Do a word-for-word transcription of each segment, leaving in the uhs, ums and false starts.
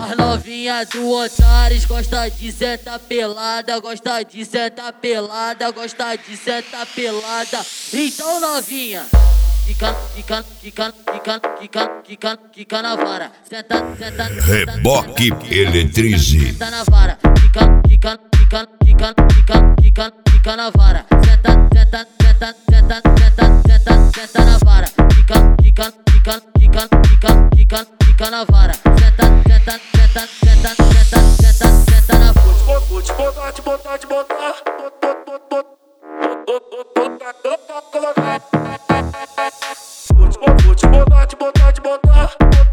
As novinha do Antares gosta de sentar pelada, gosta de sentar pelada, gosta de sentar pelada. Então novinha, fica, fica, fica, fica, fica, fica, fica na vara. Senta, senta, Reboque Eletrize. Senta na vara. Fica, fica, fica, fica, fica, fica, fica na vara. Senta, senta, senta, senta, senta, senta, senta na vara. Fica, fica, fica, fica, fica, fica, fica na vara. Senta, senta, senta, senta, senta, senta, senta na vara. Vou te botar, te botar, te botar. Vou te botar, te botar, te botar.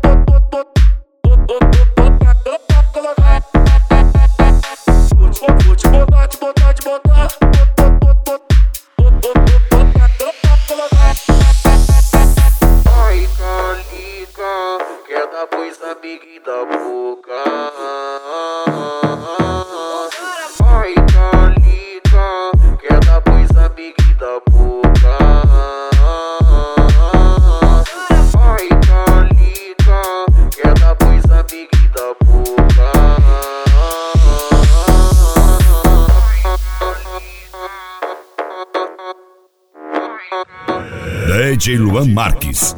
Vou te botar, te botar, te botar. Ai, calica, quer dar pois amiga da boca. Ai, calica, quer dar pois amiga da boca. Ai, calica, quer dar pois amiga da boca. D J Luan Marques.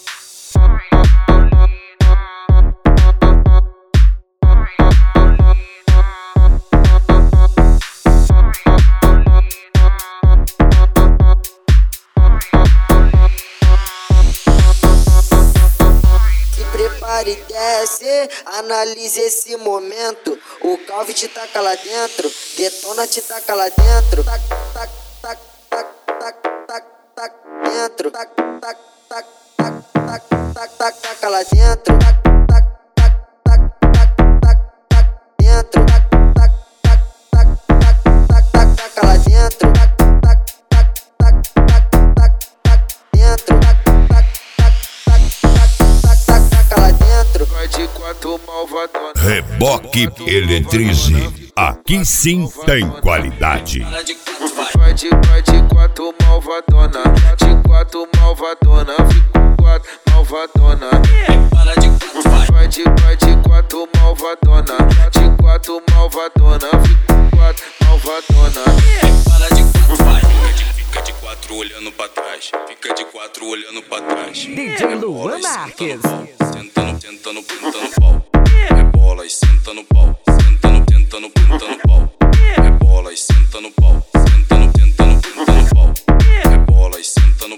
Se prepare e desce, analise esse momento. O Calvin te taca lá dentro, Detona te taca lá dentro. Tac, tac, tac, tac, tac, tac, tac, dentro. Tac, tac, tac, tac, tac, tac, tac, taca lá dentro. Tac, tac, tac, tac, tac, tac, tac, dentro. Tac, tac, tac, tac, tac, tac, tac, taca lá dentro. Tac, tac, tac, tac, tac, tac, tac, dentro. Tac, tac, tac, tac, tac, tac, tac, taca lá dentro. Vai de quatro malvadona. Reboque Eletrize. Aqui sim tem qualidade. Vai de, vai de quatro malvadona, de quatro malvadona, fico quatro malvadona. Vai de, vai de quatro malvadona, de quatro malvadona, fico quatro malvadona. Fica de quatro olhando pra trás, fica de quatro olhando pra trás. D J Luan Marques. Sentando, sentando, pintando pau. Rebola e senta no pau. Sentando, tentando, pintando pau. Rebola e senta no pau. Sentando, tentando, pintando pau. Rebola e senta no